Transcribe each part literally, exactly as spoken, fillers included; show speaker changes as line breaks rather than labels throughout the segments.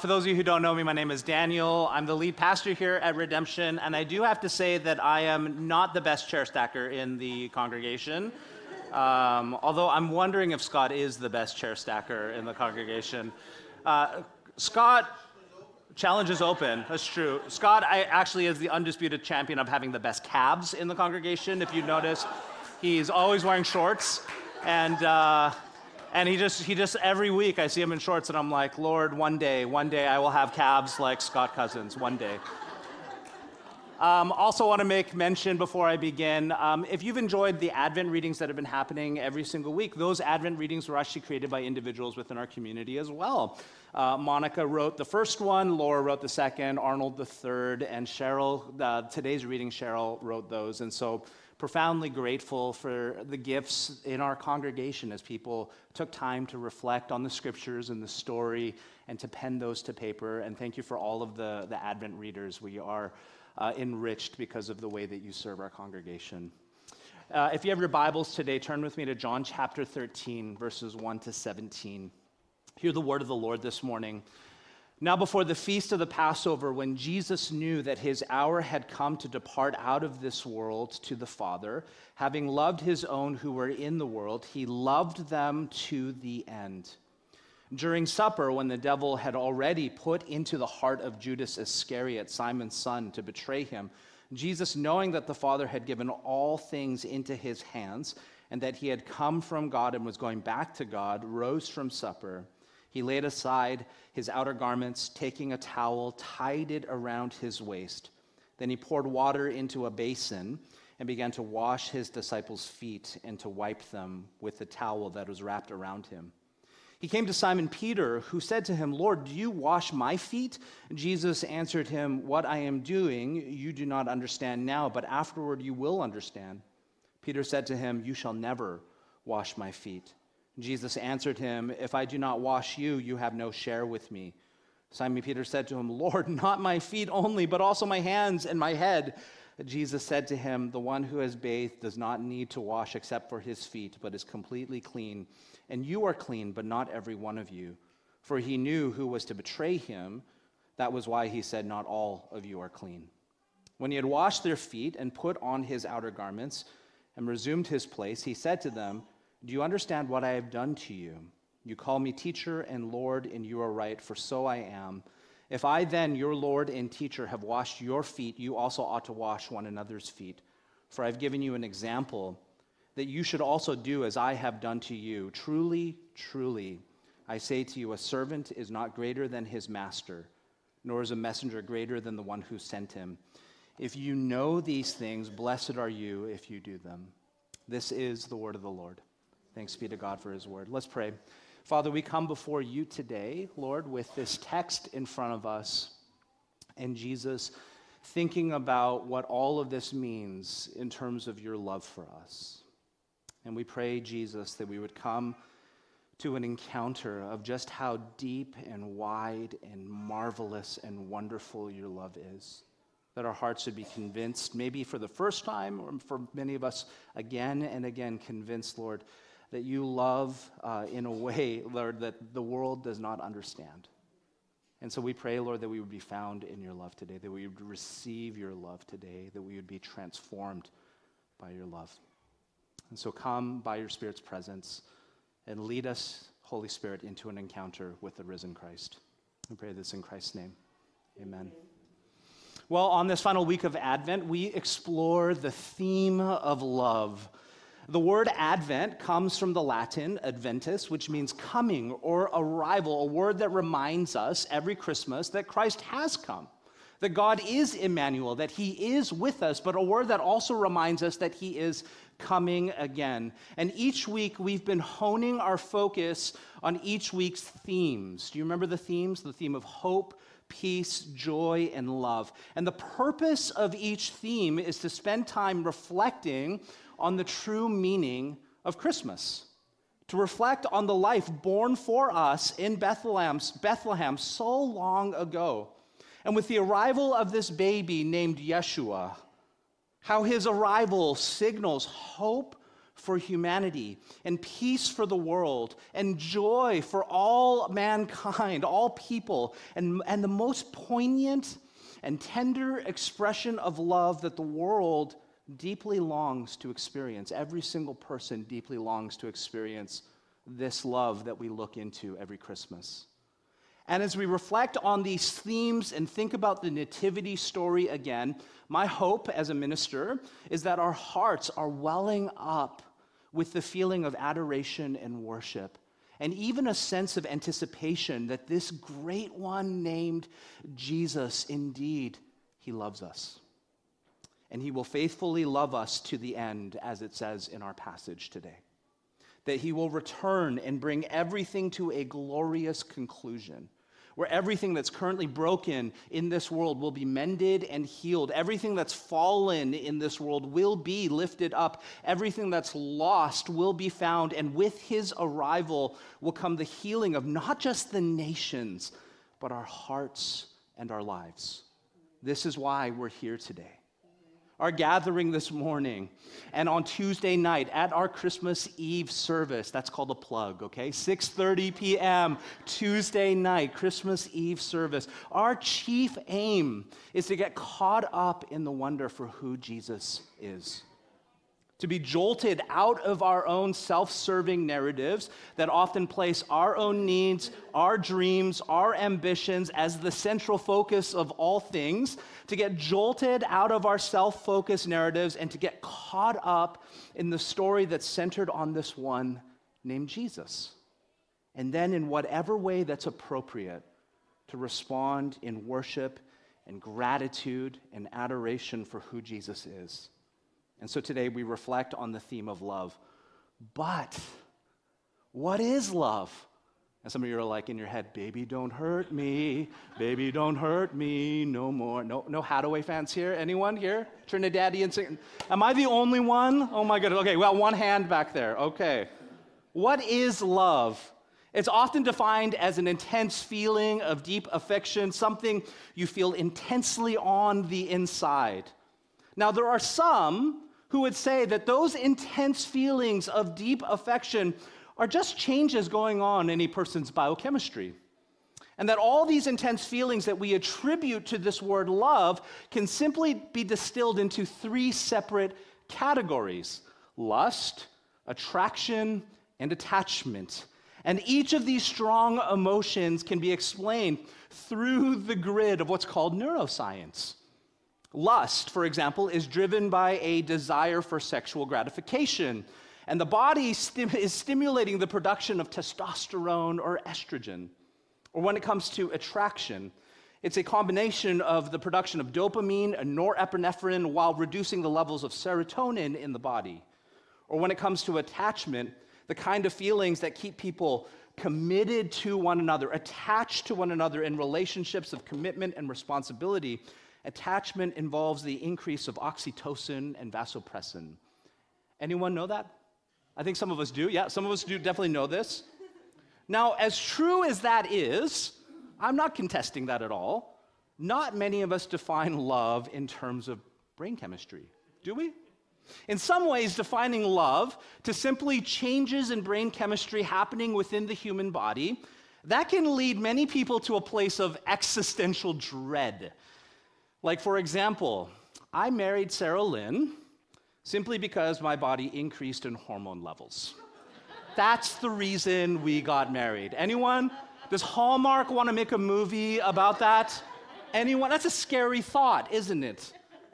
for those of you who don't know me, my name is Daniel. I'm the lead pastor here at Redemption, and I do have to say that I am not the best chair stacker in the congregation, um, although I'm wondering if Scott is the best chair stacker in the congregation. Uh, Scott, challenge is open, that's true. Scott I, actually is the undisputed champion of having the best calves in the congregation. If you notice, he's always wearing shorts, and uh, And he just, he just, every week I see him in shorts and I'm like, Lord, one day, one day I will have calves like Scott Cousins, one day. Um, also want to make mention before I begin, um, if you've enjoyed the Advent readings that have been happening every single week, those Advent readings were actually created by individuals within our community as well. Uh, Monica wrote the first one, Laura wrote the second, Arnold the third, and Cheryl, uh, today's reading, Cheryl wrote those. And so profoundly grateful for the gifts in our congregation as people took time to reflect on the scriptures and the story and to pen those to paper. And thank you for all of the, the Advent readers. We are uh, enriched because of the way that you serve our congregation. Uh, if you have your Bibles today, turn with me to John chapter thirteen, verses one to seventeen. Hear the word of the Lord this morning. Now before the feast of the Passover, when Jesus knew that his hour had come to depart out of this world to the Father, having loved his own who were in the world, he loved them to the end. During supper, when the devil had already put into the heart of Judas Iscariot, Simon's son, to betray him, Jesus, knowing that the Father had given all things into his hands, and that he had come from God and was going back to God, rose from supper. He laid aside his outer garments, taking a towel, tied it around his waist. Then he poured water into a basin and began to wash his disciples' feet and to wipe them with the towel that was wrapped around him. He came to Simon Peter, who said to him, Lord, do you wash my feet? Jesus answered him, what I am doing you do not understand now, but afterward you will understand. Peter said to him, you shall never wash my feet. Jesus answered him, if I do not wash you, you have no share with me. Simon Peter said to him, Lord, not my feet only, but also my hands and my head. Jesus said to him, the one who has bathed does not need to wash except for his feet, but is completely clean. And you are clean, but not every one of you. For he knew who was to betray him. That was why he said, not all of you are clean. When he had washed their feet and put on his outer garments and resumed his place, he said to them, do you understand what I have done to you? You call me teacher and Lord, and you are right, for so I am. If I then, your Lord and teacher, have washed your feet, you also ought to wash one another's feet. For I have given you an example that you should also do as I have done to you. Truly, truly, I say to you, a servant is not greater than his master, nor is a messenger greater than the one who sent him. If you know these things, blessed are you if you do them. This is the word of the Lord. Thanks be to God for his word. Let's pray. Father, we come before you today, Lord, with this text in front of us. And Jesus, thinking about what all of this means in terms of your love for us. And we pray, Jesus, that we would come to an encounter of just how deep and wide and marvelous and wonderful your love is. That our hearts would be convinced, maybe for the first time, or for many of us again and again, convinced, Lord, that you love uh, in a way, Lord, that the world does not understand. And so we pray, Lord, that we would be found in your love today, that we would receive your love today, that we would be transformed by your love. And so come by your Spirit's presence and lead us, Holy Spirit, into an encounter with the risen Christ. We pray this in Christ's name. Amen. Well, on this final week of Advent, we explore the theme of love. The word Advent comes from the Latin adventus, which means coming or arrival, a word that reminds us every Christmas that Christ has come, that God is Emmanuel, that he is with us, but a word that also reminds us that he is coming again. And each week we've been honing our focus on each week's themes. Do you remember the themes? The theme of hope, peace, joy, and love. And the purpose of each theme is to spend time reflecting on the true meaning of Christmas, to reflect on the life born for us in Bethlehem, Bethlehem so long ago. And with the arrival of this baby named Yeshua, how his arrival signals hope for humanity, and peace for the world, and joy for all mankind, all people, and, and the most poignant and tender expression of love that the world deeply longs to experience. Every single person deeply longs to experience this love that we look into every Christmas. And as we reflect on these themes and think about the nativity story again, my hope as a minister is that our hearts are welling up with the feeling of adoration and worship, and even a sense of anticipation that this great one named Jesus, indeed, he loves us. And he will faithfully love us to the end, as it says in our passage today. That he will return and bring everything to a glorious conclusion, where everything that's currently broken in this world will be mended and healed. Everything that's fallen in this world will be lifted up. Everything that's lost will be found. And with his arrival will come the healing of not just the nations, but our hearts and our lives. This is why we're here today. Our gathering this morning and on Tuesday night at our Christmas Eve service, that's called a plug, okay? six thirty p.m. Tuesday night, Christmas Eve service. Our chief aim is to get caught up in the wonder for who Jesus is. To be jolted out of our own self-serving narratives that often place our own needs, our dreams, our ambitions as the central focus of all things, to get jolted out of our self-focused narratives and to get caught up in the story that's centered on this one named Jesus. And then in whatever way that's appropriate, to respond in worship and gratitude and adoration for who Jesus is. And so today we reflect on the theme of love. But what is love? And some of you are like in your head, baby, don't hurt me. Baby, don't hurt me no more. No, no Hathaway fans here? Anyone here? Trinidadian singer? Am I the only one? Oh my goodness. Okay, well, one hand back there. Okay. What is love? It's often defined as an intense feeling of deep affection, something you feel intensely on the inside. Now, there are some who would say that those intense feelings of deep affection are just changes going on in a person's biochemistry. And that all these intense feelings that we attribute to this word love can simply be distilled into three separate categories: lust, attraction, and attachment. And each of these strong emotions can be explained through the grid of what's called neuroscience. Lust, for example, is driven by a desire for sexual gratification, and the body stim- is stimulating the production of testosterone or estrogen. Or when it comes to attraction, it's a combination of the production of dopamine and norepinephrine while reducing the levels of serotonin in the body. Or when it comes to attachment, the kind of feelings that keep people committed to one another, attached to one another in relationships of commitment and responsibility. Attachment involves the increase of oxytocin and vasopressin. Anyone know that? I think some of us do. Yeah, some of us do definitely know this. Now, as true as that is, I'm not contesting that at all. Not many of us define love in terms of brain chemistry, do we? In some ways, defining love to simply changes in brain chemistry happening within the human body, that can lead many people to a place of existential dread. Like, for example, I married Sarah Lynn simply because my body increased in hormone levels. That's the reason we got married. Anyone? Does Hallmark want to make a movie about that? Anyone? That's a scary thought, isn't it?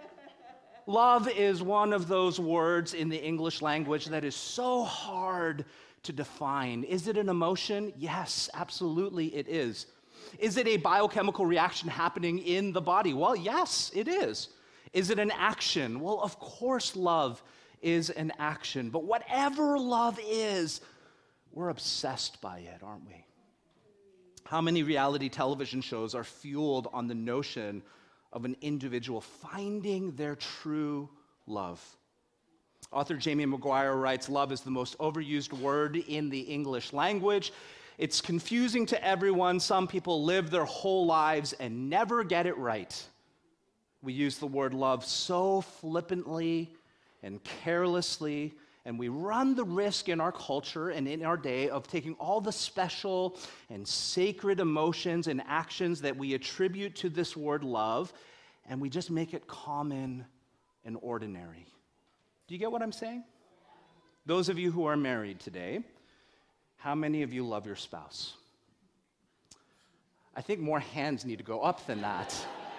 Love is one of those words in the English language that is so hard to define. Is it an emotion? Yes, absolutely it is. Is it a biochemical reaction happening in the body? Well, yes, it is. Is it an action? Well, of course love is an action. But whatever love is, we're obsessed by it, aren't we? How many reality television shows are fueled on the notion of an individual finding their true love? Author Jamie Maguire writes, "Love is the most overused word in the English language. It's confusing to everyone. Some people live their whole lives and never get it right." We use the word love so flippantly and carelessly And we run the risk in our culture and in our day of taking all the special and sacred emotions and actions that we attribute to this word love, and we just make it common and ordinary. Do you get what I'm saying? Those of you who are married today, how many of you love your spouse? I think more hands need to go up than that.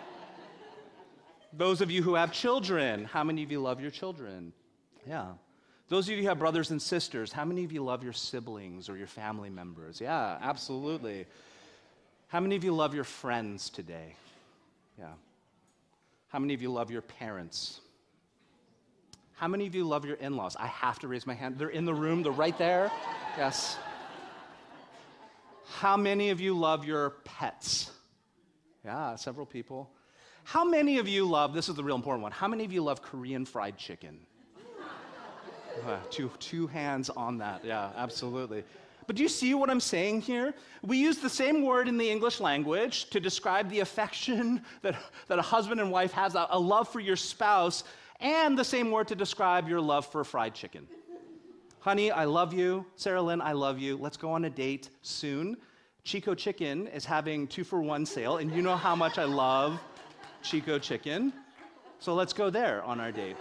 Those of you who have children, how many of you love your children? Yeah. Those of you who have brothers and sisters, how many of you love your siblings or your family members? Yeah, absolutely. How many of you love your friends today? Yeah. How many of you love your parents? How many of you love your in-laws? I have to raise my hand. They're in the room. They're right there. Yes. How many of you love your pets? Yeah, several people. How many of you love, this is the real important one, how many of you love Korean fried chicken? Uh, two, two hands on that, yeah, absolutely. But do you see what I'm saying here? We use the same word in the English language to describe the affection that, that a husband and wife has, a, a love for your spouse, and the same word to describe your love for fried chicken. Honey, I love you. Sarah Lynn, I love you. Let's go on a date soon. Chico Chicken is having two for one sale, and you know how much I love Chico Chicken. So let's go there on our date.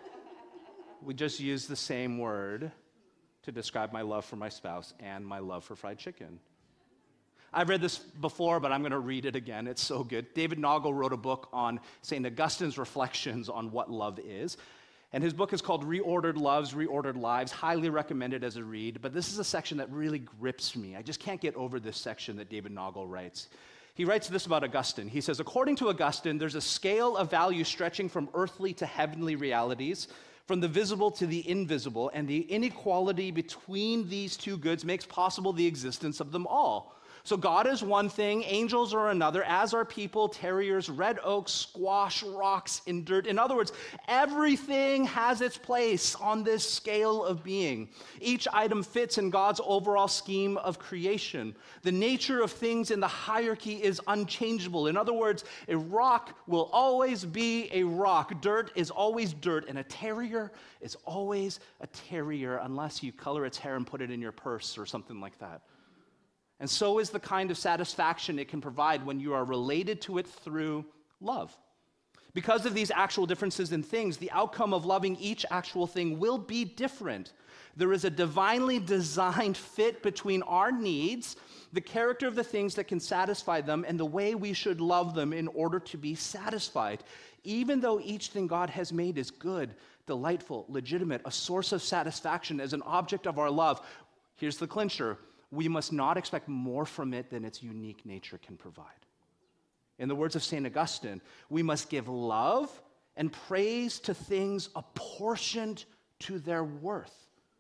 We just use the same word to describe my love for my spouse and my love for fried chicken. I've read this before, but I'm going to read it again. It's so good. David Nagel wrote a book on Saint Augustine's reflections on what love is. And his book is called Reordered Loves, Reordered Lives. Highly recommended as a read. But this is a section that really grips me. I just can't get over this section that David Nagel writes. He writes this about Augustine. He says, according to Augustine, there's a scale of value stretching from earthly to heavenly realities, from the visible to the invisible, and the inequality between these two goods makes possible the existence of them all. So God is one thing, angels are another, as are people, terriers, red oaks, squash, rocks, and dirt. In other words, everything has its place on this scale of being. Each item fits in God's overall scheme of creation. The nature of things in the hierarchy is unchangeable. In other words, a rock will always be a rock. Dirt is always dirt, and a terrier is always a terrier unless you color its hair and put it in your purse or something like that. And so is the kind of satisfaction it can provide when you are related to it through love. Because of these actual differences in things, the outcome of loving each actual thing will be different. There is a divinely designed fit between our needs, the character of the things that can satisfy them, and the way we should love them in order to be satisfied. Even though each thing God has made is good, delightful, legitimate, a source of satisfaction as an object of our love, here's the clincher: we must not expect more from it than its unique nature can provide. In the words of Saint Augustine, we must give love and praise to things apportioned to their worth.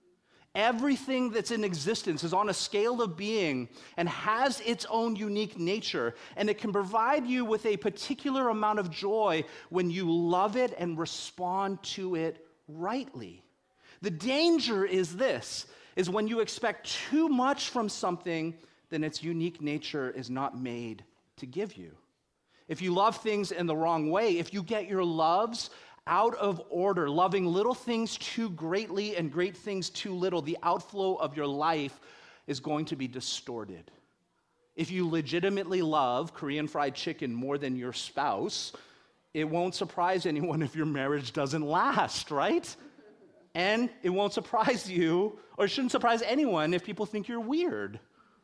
Everything that's in existence is on a scale of being and has its own unique nature, and it can provide you with a particular amount of joy when you love it and respond to it rightly. The danger is this, is when you expect too much from something, then its unique nature is not made to give you. If you love things in the wrong way, if you get your loves out of order, loving little things too greatly and great things too little, the outflow of your life is going to be distorted. If you legitimately love Korean fried chicken more than your spouse, it won't surprise anyone if your marriage doesn't last, right? And it won't surprise you, or it shouldn't surprise anyone if people think you're weird.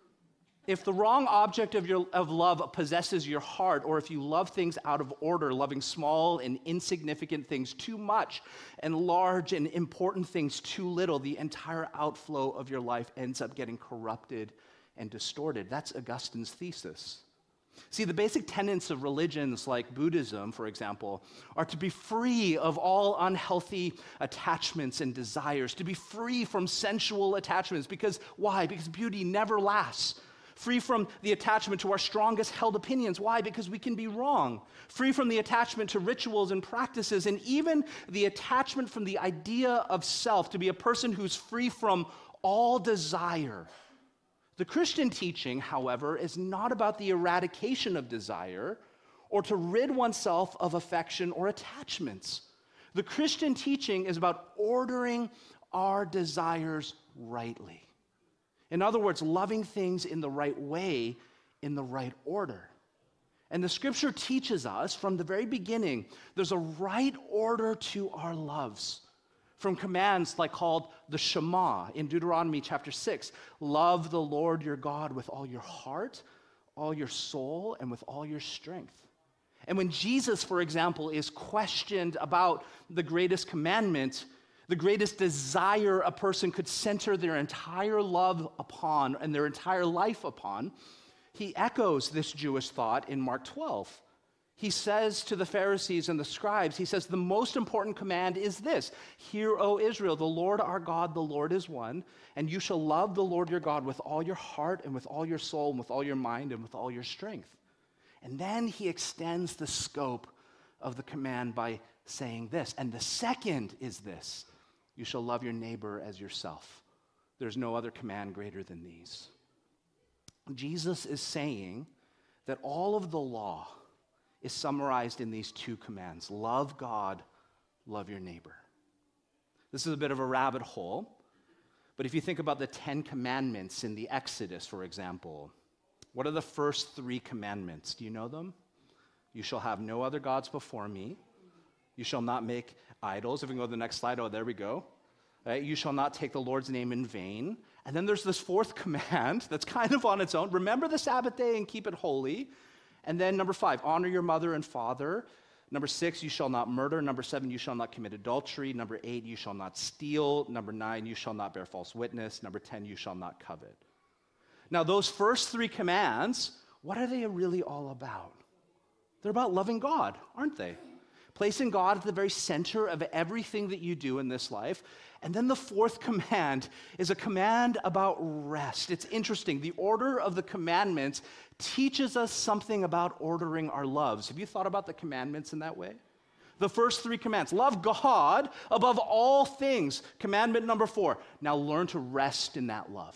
If the wrong object of your of love possesses your heart, or if you love things out of order, loving small and insignificant things too much, and large and important things too little, the entire outflow of your life ends up getting corrupted and distorted. That's Augustine's thesis. See, the basic tenets of religions like Buddhism, for example, are to be free of all unhealthy attachments and desires, to be free from sensual attachments. Because why? Because beauty never lasts. Free from the attachment to our strongest held opinions. Why? Because we can be wrong. Free from the attachment to rituals and practices, and even the attachment from the idea of self, to be a person who's free from all desire. The Christian teaching, however, is not about the eradication of desire or to rid oneself of affection or attachments. The Christian teaching is about ordering
our desires rightly. In other words, loving things in the right way, in the right order. And the scripture teaches us from the very beginning, there's a right order to our loves. From commands like called the Shema in Deuteronomy chapter six, love the Lord your God with all your heart, all your soul, and with all your strength. And when Jesus, for example, is questioned about the greatest commandment, the greatest desire a person could center their entire love upon and their entire life upon, he echoes this Jewish thought in Mark twelve. He says to the Pharisees and the scribes, he says, the most important command is this: Hear, O Israel, the Lord our God, the Lord is one, and you shall love the Lord your God with all your heart and with all your soul and with all your mind and with all your strength. And then he extends the scope of the command by saying this. And the second is this: you shall love your neighbor as yourself. There's no other command greater than these. Jesus is saying that all of the law is summarized in these two commands: love God, love your neighbor. This is a bit of a rabbit hole, but if you think about the Ten Commandments in the Exodus, for example, what are the first three commandments? Do you know them? You shall have no other gods before me. You shall not make idols. If we can go to the next slide, oh, there we go. Right? You shall not take the Lord's name in vain. And then there's this fourth command that's kind of on its own. Remember the Sabbath day and keep it holy. And then number five, honor your mother and father. Number six, you shall not murder. Number seven, you shall not commit adultery. Number eight, you shall not steal. Number nine, you shall not bear false witness. Number ten, you shall not covet. Now, those first three commands, what are they really all about? They're about loving God, aren't they? Placing God at the very center of everything that you do in this life. And then the fourth command is a command about rest. It's interesting. The order of the commandments teaches us something about ordering our loves. Have you thought about the commandments in that way? The first three commands: love God above all things. Commandment number four: now learn to rest in that love.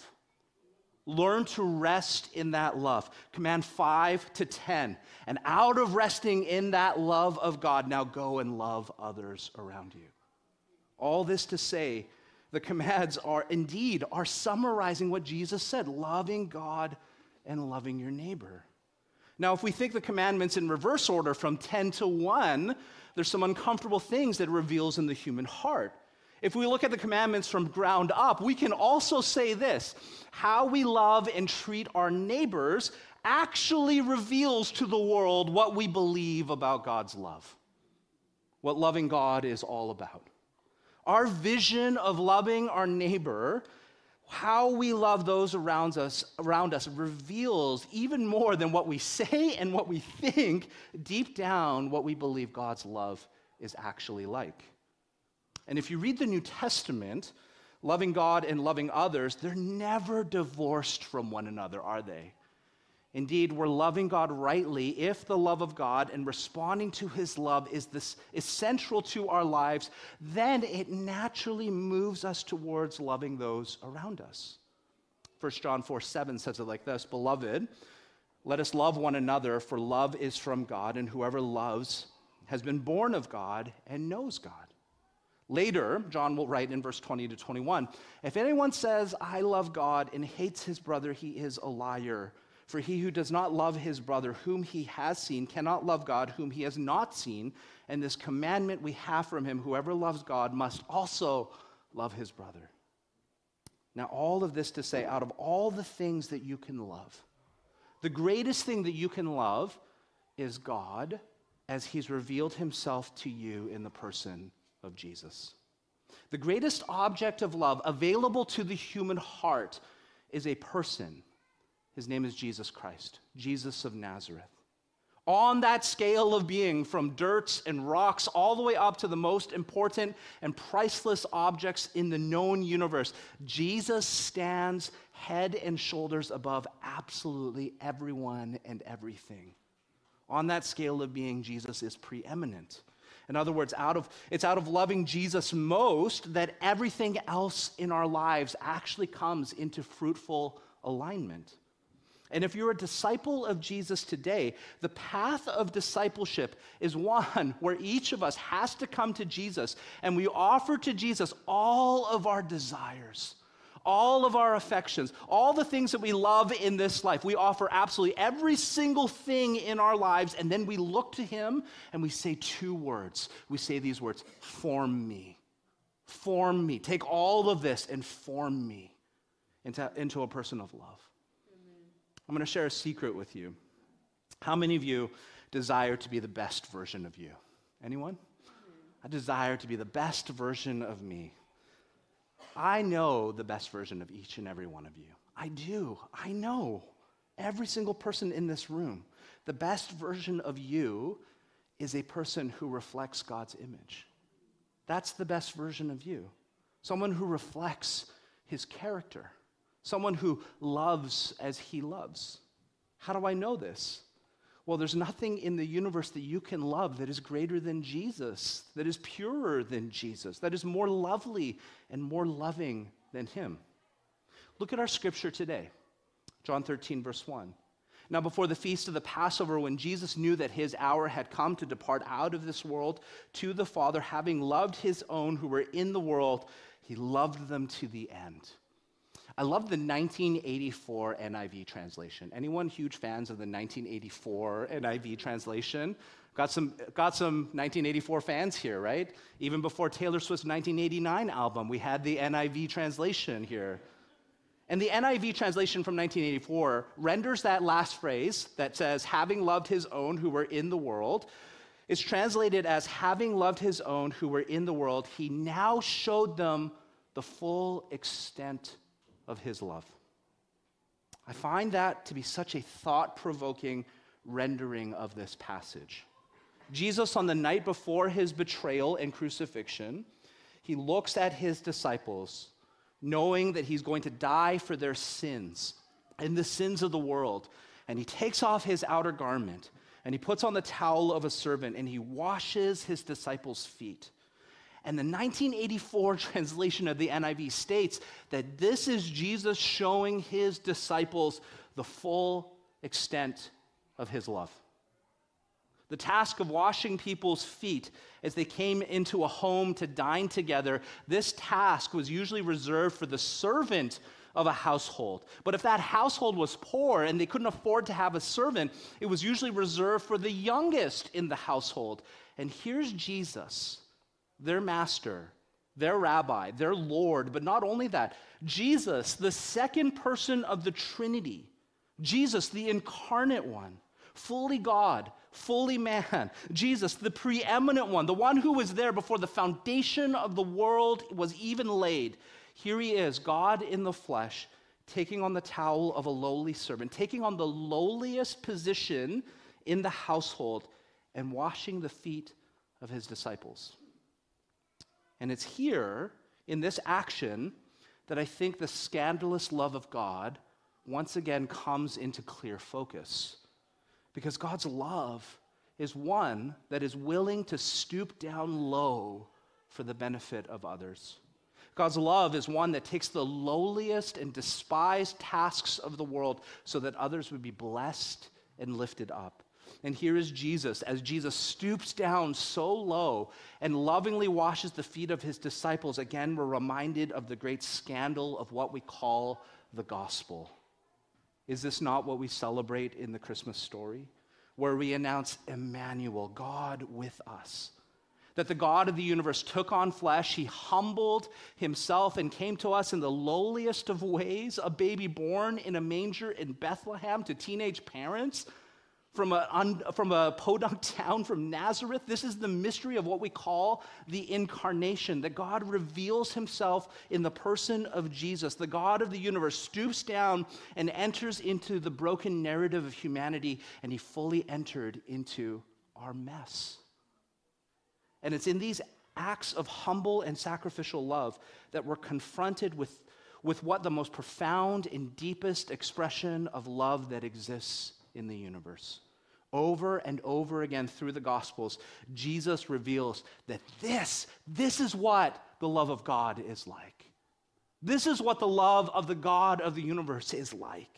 Learn to rest in that love. Command five to ten. And out of resting in that love of God, now go and love others around you. All this to say, the commands are indeed are summarizing what Jesus said: loving God and loving your neighbor. Now, if we think the commandments in reverse order from ten to one, there's some uncomfortable things that it reveals in the human heart. If we look at the commandments from ground up, we can also say this: how we love and treat our neighbors actually reveals to the world what we believe about God's love, what loving God is all about. Our vision of loving our neighbor, how we love those around us, around us reveals even more than what we say and what we think, deep down, what we believe God's love is actually like. And if you read the New Testament, loving God and loving others, they're never divorced from one another, are they? Indeed, we're loving God rightly if the love of God and responding to his love is, this, is central to our lives, then it naturally moves us towards loving those around us. First John four seven says it like this: Beloved, let us love one another, for love is from God, and whoever loves has been born of God and knows God. Later, John will write in verse twenty to twenty-one, if anyone says, I love God, and hates his brother, he is a liar. For he who does not love his brother whom he has seen cannot love God whom he has not seen. And this commandment we have from him: whoever loves God must also love his brother. Now, all of this to say, out of all the things that you can love, the greatest thing that you can love is God, as he's revealed himself to you in the person of Jesus. The greatest object of love available to the human heart is a person. His name is Jesus Christ, Jesus of Nazareth. On that scale of being, from dirt and rocks all the way up to the most important and priceless objects in the known universe, Jesus stands head and shoulders above absolutely everyone and everything. On that scale of being, Jesus is preeminent. In other words, out of, it's out of loving Jesus most that everything else in our lives actually comes into fruitful alignment. And if you're a disciple of Jesus today, the path of discipleship is one where each of us has to come to Jesus and we offer to Jesus all of our desires, all of our affections, all the things that we love in this life. We offer absolutely every single thing in our lives, and then we look to him and we say two words. We say these words, form me, form me. Take all of this and form me into, into a person of love. I'm going to share a secret with you. How many of you desire to be the best version of you? Anyone? I desire to be the best version of me. I know the best version of each and every one of you. I do. I know every single person in this room. The best version of you is a person who reflects God's image. That's the best version of you. Someone who reflects his character. Someone who loves as he loves. How do I know this? Well, there's nothing in the universe that you can love that is greater than Jesus, that is purer than Jesus, that is more lovely and more loving than him. Look at our scripture today, John thirteen, verse one. Now, before the feast of the Passover, when Jesus knew that his hour had come to depart out of this world to the Father, having loved his own who were in the world, he loved them to the end. I love the nineteen eighty-four N I V translation. Anyone huge fans of the nineteen eighty-four N I V translation? Got some, got some nineteen eighty-four fans here, right? Even before Taylor Swift's nineteen eighty-nine album, we had the N I V translation here. And the N I V translation from nineteen eighty-four renders that last phrase that says, having loved his own who were in the world, is translated as, having loved his own who were in the world, he now showed them the full extent of his love. I find that to be such a thought-provoking rendering of this passage. Jesus, on the night before his betrayal and crucifixion, he looks at his disciples, knowing that he's going to die for their sins and the sins of the world, and he takes off his outer garment, and he puts on the towel of a servant, and he washes his disciples' feet. And the nineteen eighty-four translation of the N I V states that this is Jesus showing his disciples the full extent of his love. The task of washing people's feet as they came into a home to dine together, this task was usually reserved for the servant of a household. But if that household was poor and they couldn't afford to have a servant, it was usually reserved for the youngest in the household. And here's Jesus, their master, their rabbi, their Lord, but not only that, Jesus, the second person of the Trinity, Jesus, the incarnate one, fully God, fully man, Jesus, the preeminent one, the one who was there before the foundation of the world was even laid. Here he is, God in the flesh, taking on the towel of a lowly servant, taking on the lowliest position in the household and washing the feet of his disciples. And it's here, in this action, that I think the scandalous love of God once again comes into clear focus. Because God's love is one that is willing to stoop down low for the benefit of others. God's love is one that takes the lowliest and despised tasks of the world so that others would be blessed and lifted up. And here is Jesus, as Jesus stoops down so low and lovingly washes the feet of his disciples. Again, we're reminded of the great scandal of what we call the gospel. Is this not what we celebrate in the Christmas story? Where we announce Emmanuel, God with us. That the God of the universe took on flesh, he humbled himself and came to us in the lowliest of ways, a baby born in a manger in Bethlehem to teenage parents. From a, un, from a podunk town from Nazareth. This is the mystery of what we call the incarnation, that God reveals himself in the person of Jesus. The God of the universe stoops down and enters into the broken narrative of humanity, and he fully entered into our mess. And it's in these acts of humble and sacrificial love that we're confronted with, with what the most profound and deepest expression of love that exists in the universe. Over and over again through the Gospels, Jesus reveals that this, this is what the love of God is like. This is what the love of the God of the universe is like.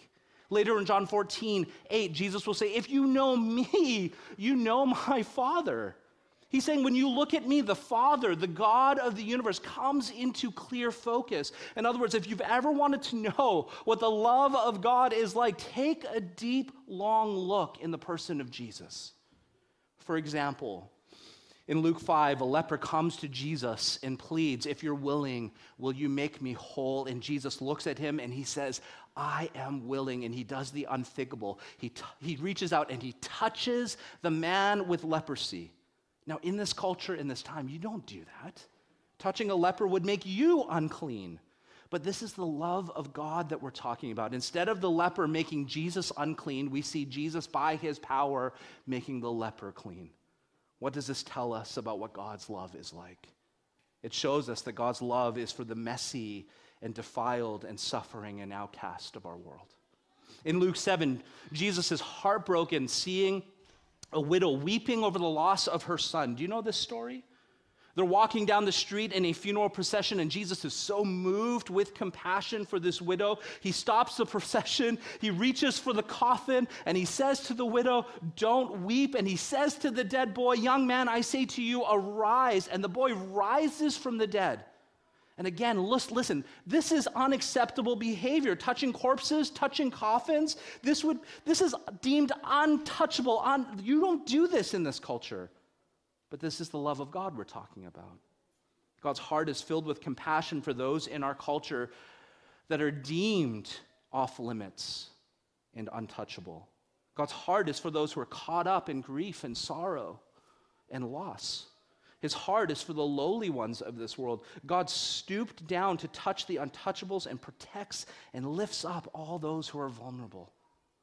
Later in John fourteen, eight, Jesus will say, if you know me, you know my Father. He's saying, when you look at me, the Father, the God of the universe, comes into clear focus. In other words, if you've ever wanted to know what the love of God is like, take a deep, long look in the person of Jesus. For example, in Luke five, a leper comes to Jesus and pleads, if you're willing, will you make me whole? And Jesus looks at him and he says, I am willing. And he does the unthinkable. He, t- he reaches out and he touches the man with leprosy. Now, in this culture, in this time, you don't do that. Touching a leper would make you unclean. But this is the love of God that we're talking about. Instead of the leper making Jesus unclean, we see Jesus, by his power, making the leper clean. What does this tell us about what God's love is like? It shows us that God's love is for the messy and defiled and suffering and outcast of our world. In Luke seven, Jesus is heartbroken seeing a widow weeping over the loss of her son. Do you know this story? They're walking down the street in a funeral procession, and Jesus is so moved with compassion for this widow. He stops the procession, he reaches for the coffin, and he says to the widow, don't weep. And he says to the dead boy, young man, I say to you, arise. And the boy rises from the dead. And again, listen, this is unacceptable behavior. Touching corpses, touching coffins, this would this is deemed untouchable. Un, you don't do this in this culture. But this is the love of God we're talking about. God's heart is filled with compassion for those in our culture that are deemed off limits and untouchable. God's heart is for those who are caught up in grief and sorrow and loss. His heart is for the lowly ones of this world. God stooped down to touch the untouchables and protects and lifts up all those who are vulnerable.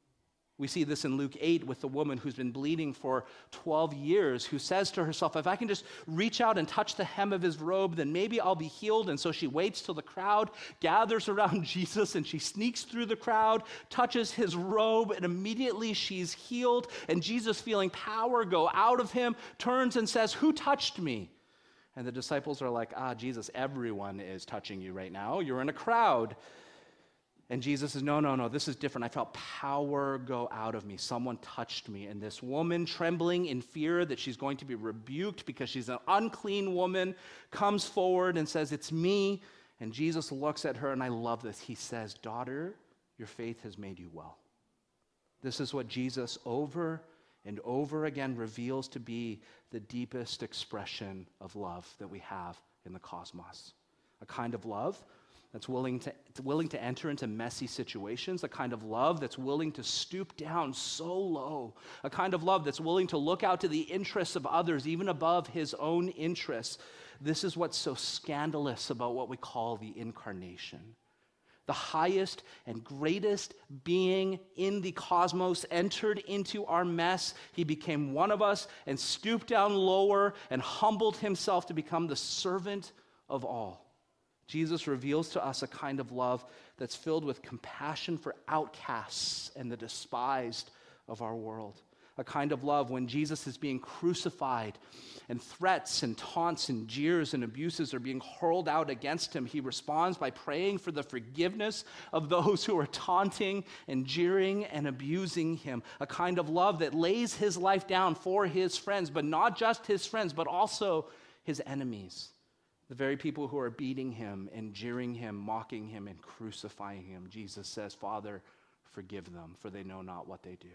We see this in Luke eight with the woman who's been bleeding for twelve years, who says to herself, if I can just reach out and touch the hem of his robe, then maybe I'll be healed. And so she waits till the crowd gathers around Jesus, and she sneaks through the crowd, touches his robe, and immediately she's healed. And Jesus, feeling power go out of him, turns and says, who touched me? And the disciples are like, ah, Jesus, everyone is touching you right now. You're in a crowd. And Jesus says, no, no, no, this is different. I felt power go out of me. Someone touched me. And this woman, trembling in fear that she's going to be rebuked because she's an unclean woman, comes forward and says, it's me. And Jesus looks at her, and I love this. He says, daughter, your faith has made you well. This is what Jesus over and over again reveals to be the deepest expression of love that we have in the cosmos. A kind of love that's willing to, willing to enter into messy situations, a kind of love that's willing to stoop down so low, a kind of love that's willing to look out to the interests of others, even above his own interests. This is what's so scandalous about what we call the incarnation. The highest and greatest being in the cosmos entered into our mess. He became one of us and stooped down lower and humbled himself to become the servant of all. Jesus reveals to us a kind of love that's filled with compassion for outcasts and the despised of our world. A kind of love when Jesus is being crucified and threats and taunts and jeers and abuses are being hurled out against him, he responds by praying for the forgiveness of those who are taunting and jeering and abusing him. A kind of love that lays his life down for his friends, but not just his friends, but also his enemies. The very people who are beating him and jeering him, mocking him and crucifying him. Jesus says, Father, forgive them, for they know not what they do.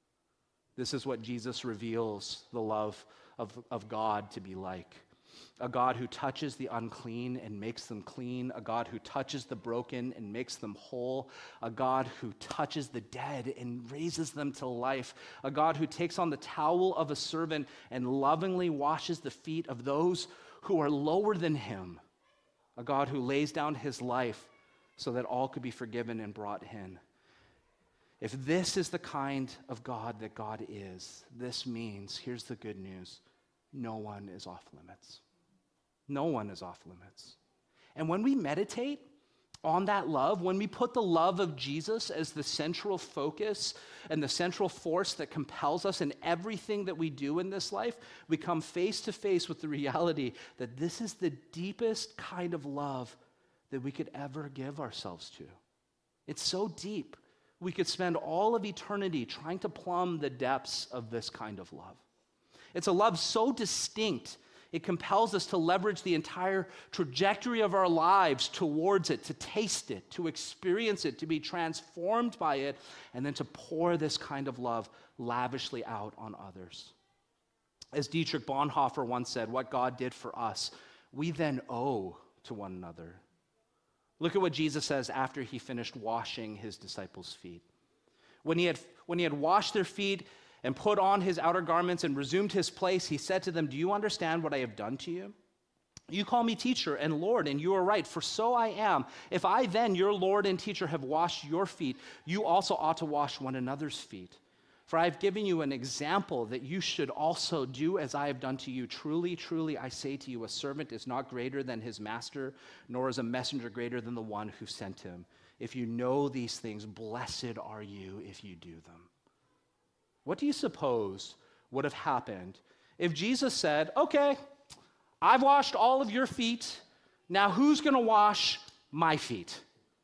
This is what Jesus reveals the love of, of God to be like. A God who touches the unclean and makes them clean. A God who touches the broken and makes them whole. A God who touches the dead and raises them to life. A God who takes on the towel of a servant and lovingly washes the feet of those who are lower than him. A God who lays down his life so that all could be forgiven and brought in. If this is the kind of God that God is, this means, here's the good news, no one is off limits. No one is off limits. And when we meditate on that love, when we put the love of Jesus as the central focus and the central force that compels us in everything that we do in this life, we come face to face with the reality that this is the deepest kind of love that we could ever give ourselves to. It's so deep. we could spend all of eternity trying to plumb the depths of this kind of love. It's a love so distinct, it compels us to leverage the entire trajectory of our lives towards it, to taste it, to experience it, to be transformed by it, and then to pour this kind of love lavishly out on others. As Dietrich Bonhoeffer once said, what God did for us, we then owe to one another. Look at what Jesus says after he finished washing his disciples' feet. When he had, when he had washed their feet and put on his outer garments and resumed his place, he said to them, do you understand what I have done to you? You call me teacher and Lord, and you are right, for so I am. If I then, your Lord and teacher, have washed your feet, you also ought to wash one another's feet. For I have given you an example that you should also do as I have done to you. Truly, truly, I say to you, a servant is not greater than his master, nor is a messenger greater than the one who sent him. If you know these things, blessed are you if you do them. What do you suppose would have happened if Jesus said, okay, I've washed all of your feet, now who's going to wash my feet?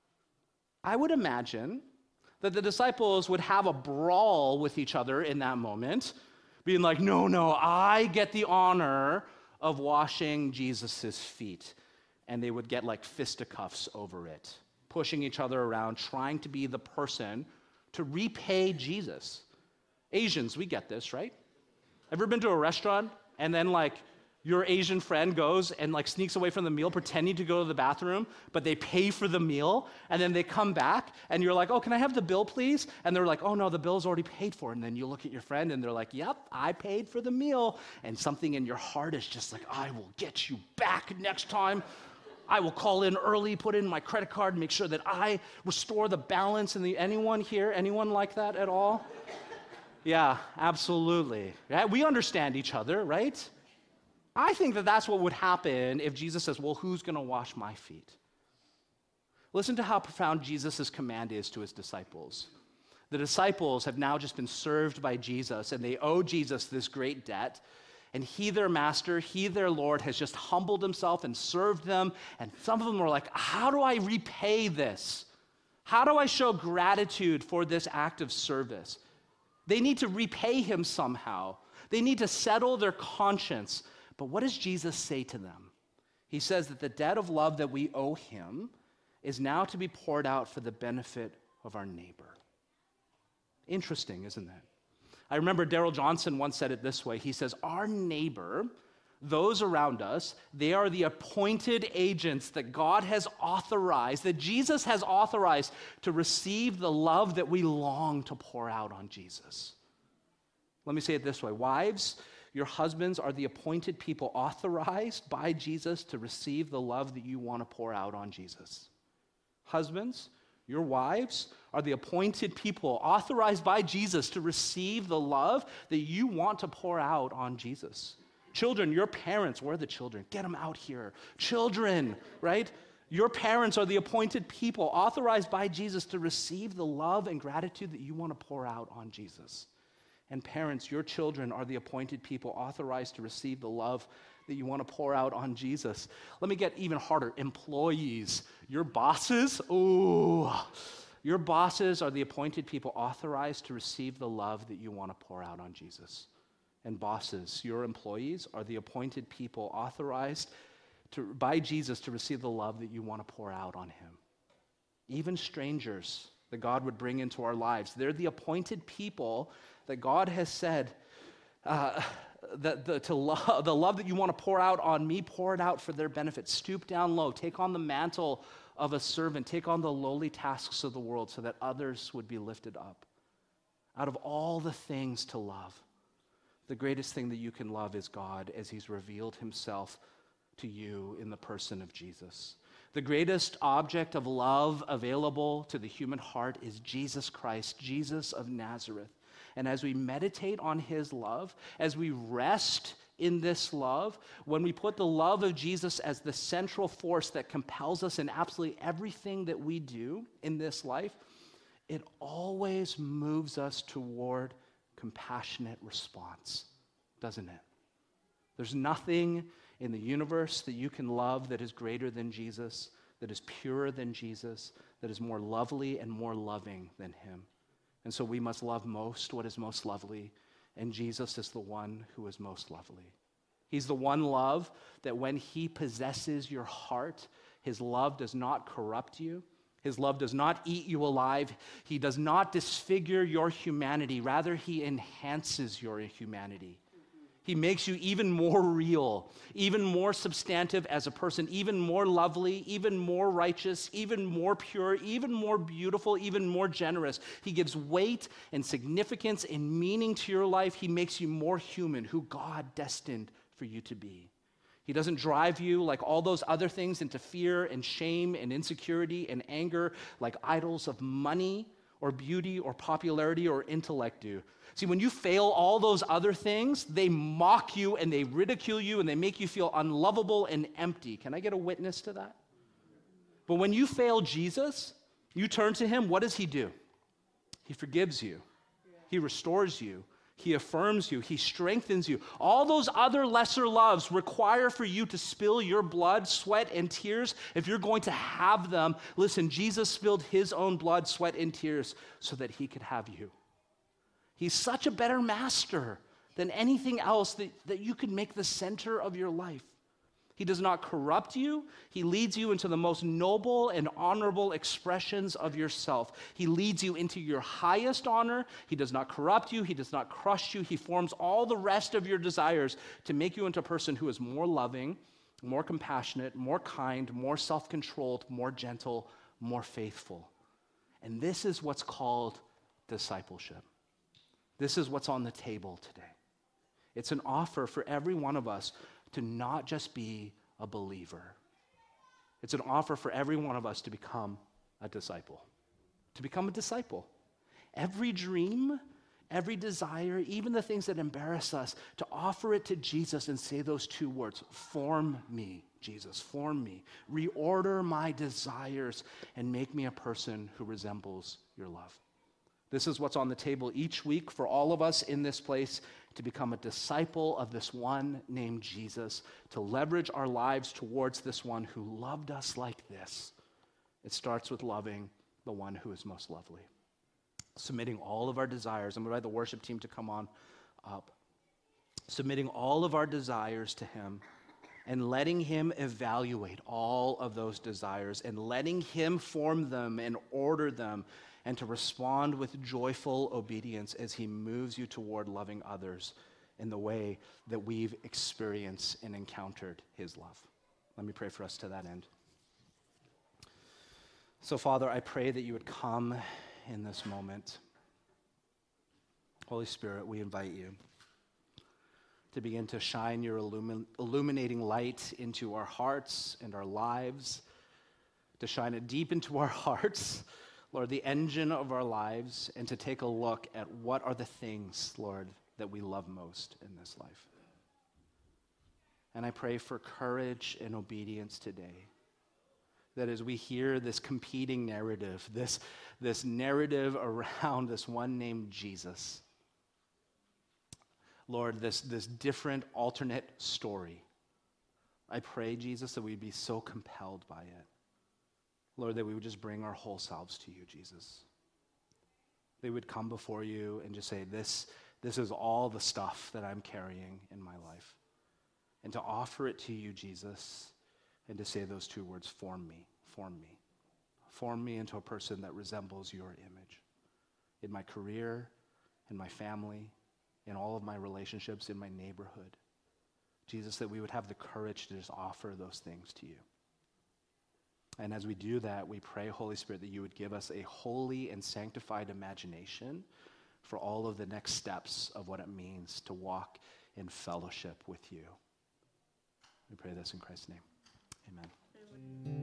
I would imagine that the disciples would have a brawl with each other in that moment, being like, no, no, I get the honor of washing Jesus' feet. And they would get like fisticuffs over it, pushing each other around, trying to be the person to repay Jesus. Asians, we get this, right? Ever been to a restaurant and then like your Asian friend goes and like sneaks away from the meal pretending to go to the bathroom, but they pay for the meal, and then they come back and you're like, oh, can I have the bill, please? And they're like, oh no, the bill's already paid for. And then you look at your friend and they're like, yep, I paid for the meal. And something in your heart is just like, I will get you back next time. I will call in early, put in my credit card, make sure that I restore the balance. And the, anyone here, anyone like that at all? Yeah, absolutely. Yeah, we understand each other, right? I think that that's what would happen if Jesus says, well, who's going to wash my feet? Listen to how profound Jesus' command is to his disciples. The disciples have now just been served by Jesus, and they owe Jesus this great debt. And he, their master, he, their Lord, has just humbled himself and served them. And some of them were like, how do I repay this? How do I show gratitude for this act of service? They need to repay him somehow. They need to settle their conscience. But what does Jesus say to them? He says that the debt of love that we owe him is now to be poured out for the benefit of our neighbor. Interesting, isn't it? I remember Darrell Johnson once said it this way. He says, our neighbor, those around us, they are the appointed agents that God has authorized, that Jesus has authorized to receive the love that we long to pour out on Jesus. Let me say it this way. Wives, your husbands are the appointed people authorized by Jesus to receive the love that you want to pour out on Jesus. Husbands, your wives are the appointed people authorized by Jesus to receive the love that you want to pour out on Jesus. Children, your parents, where are the children? Get them out here. Children, right? Your parents are the appointed people authorized by Jesus to receive the love and gratitude that you want to pour out on Jesus. And parents, your children are the appointed people authorized to receive the love that you want to pour out on Jesus. Let me get even harder. Employees, your bosses, ooh, your bosses are the appointed people authorized to receive the love that you want to pour out on Jesus. And bosses, your employees are the appointed people authorized to, by Jesus to receive the love that you want to pour out on him. Even strangers that God would bring into our lives, they're the appointed people that God has said, uh, that the, to lo- the love that you want to pour out on me, pour it out for their benefit. Stoop down low, take on the mantle of a servant, take on the lowly tasks of the world so that others would be lifted up. Out of all the things to love, the greatest thing that you can love is God as he's revealed himself to you in the person of Jesus. The greatest object of love available to the human heart is Jesus Christ, Jesus of Nazareth. And as we meditate on his love, as we rest in this love, when we put the love of Jesus as the central force that compels us in absolutely everything that we do in this life, it always moves us toward compassionate response, doesn't it? There's nothing in the universe that you can love that is greater than Jesus. that is purer than Jesus, that is more lovely and more loving than him. And so we must love most what is most lovely, and Jesus is the one who is most lovely. He's the one love that when he possesses your heart, his love does not corrupt you. His love does not eat you alive. He does not disfigure your humanity. Rather, he enhances your humanity. He makes you even more real, even more substantive as a person, even more lovely, even more righteous, even more pure, even more beautiful, even more generous. He gives weight and significance and meaning to your life. He makes you more human, who God destined for you to be. He doesn't drive you like all those other things into fear and shame and insecurity and anger like idols of money or beauty or popularity or intellect do. See, when you fail all those other things, they mock you and they ridicule you and they make you feel unlovable and empty. Can I get a witness to that? But when you fail Jesus, you turn to him, what does he do? He forgives you. He restores you. He affirms you. He strengthens you. All those other lesser loves require for you to spill your blood, sweat, and tears. If you're going to have them, listen, Jesus spilled his own blood, sweat, and tears so that he could have you. He's such a better master than anything else that, that you could make the center of your life. He does not corrupt you. He leads you into the most noble and honorable expressions of yourself. He leads you into your highest honor. He does not corrupt you. He does not crush you. He forms all the rest of your desires to make you into a person who is more loving, more compassionate, more kind, more self-controlled, more gentle, more faithful. And this is what's called discipleship. This is what's on the table today. It's an offer for every one of us to not just be a believer. It's an offer for every one of us to become a disciple. To become a disciple. Every dream, every desire, even the things that embarrass us, to offer it to Jesus and say those two words, form me, Jesus, form me. Reorder my desires and make me a person who resembles your love. This is what's on the table each week for all of us in this place, to become a disciple of this one named Jesus, to leverage our lives towards this one who loved us like this. It starts with loving the one who is most lovely. Submitting all of our desires. I'm going to invite the worship team to come on up. Submitting all of our desires to him and letting him evaluate all of those desires and letting him form them and order them, and to respond with joyful obedience as he moves you toward loving others in the way that we've experienced and encountered his love. Let me pray for us to that end. So, Father, I pray that you would come in this moment. Holy Spirit, we invite you to begin to shine your illumin- illuminating light into our hearts and our lives, to shine it deep into our hearts, Lord, the engine of our lives, and to take a look at what are the things, Lord, that we love most in this life. And I pray for courage and obedience today, that as we hear this competing narrative, this, this narrative around this one named Jesus, Lord, this, this different alternate story, I pray, Jesus, that we'd be so compelled by it. Lord, that we would just bring our whole selves to you, Jesus. They would come before you and just say, this, this is all the stuff that I'm carrying in my life. And to offer it to you, Jesus, and to say those two words, form me, form me. Form me into a person that resembles your image. In my career, in my family, in all of my relationships, in my neighborhood. Jesus, that we would have the courage to just offer those things to you. And as we do that, we pray, Holy Spirit, that you would give us a holy and sanctified imagination for all of the next steps of what it means to walk in fellowship with you. We pray this in Christ's name. Amen. Amen.